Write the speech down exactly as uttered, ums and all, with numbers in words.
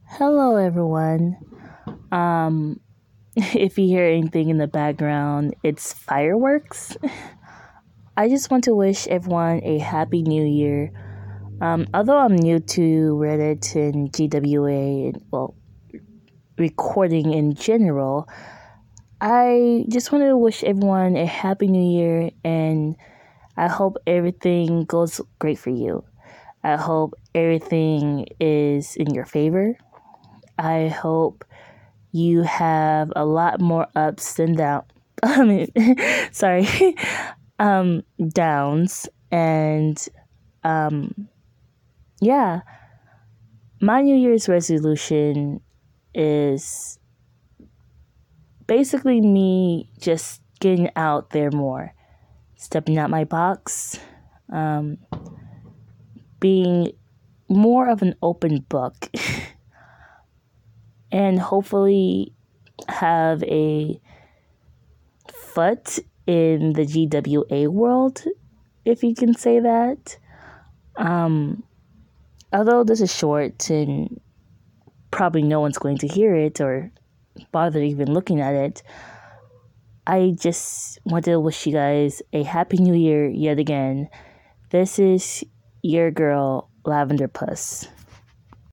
Hello, everyone. Um, if you hear anything in the background, it's fireworks. I just want to wish everyone a happy new year. Um, although I'm new to Reddit and G W A, and well, recording in general, I just want to wish everyone a happy new year, and I hope everything goes great for you. I hope everything is in your favor. I hope you have a lot more ups than down. I mean, sorry, um, downs, and um, yeah. My New Year's resolution is basically me just getting out there more, stepping out my box, um, being more of an open book, and hopefully have a foot in the G W A world, if you can say that. Um, although this is short and probably no one's going to hear it or bother even looking at it, I just wanted to wish you guys a happy new year yet again. This is your girl, Lavender Puss.